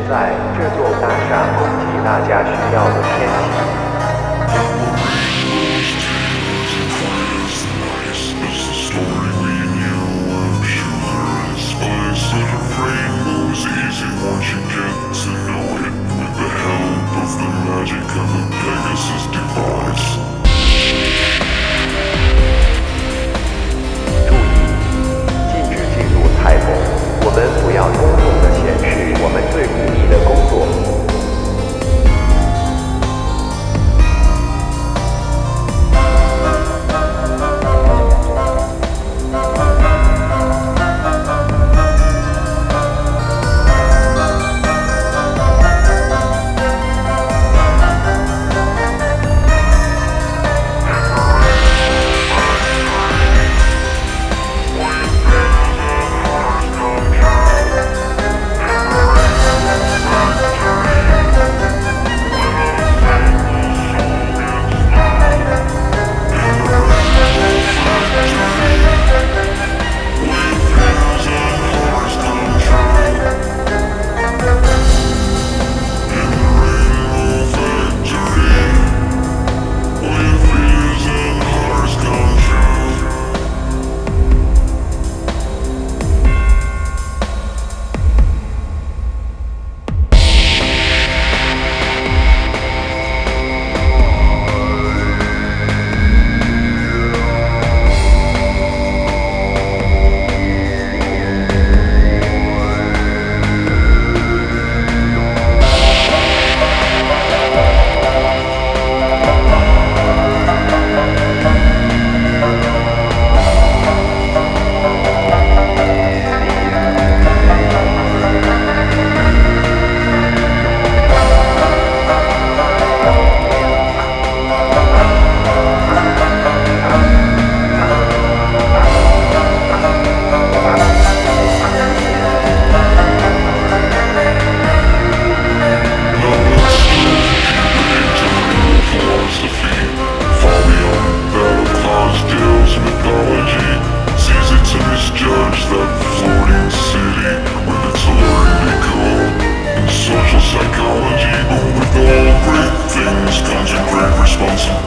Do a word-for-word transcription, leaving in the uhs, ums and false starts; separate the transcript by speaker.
Speaker 1: 在这座大厦供给大家需要的天气。
Speaker 2: Once you get to know it with the help of the magic of the Pegasus device.
Speaker 1: 注意，禁止进入太空，我们不要公众地显示我们最秘密的工作。
Speaker 2: Psychology, but with all great things comes a great responsibility.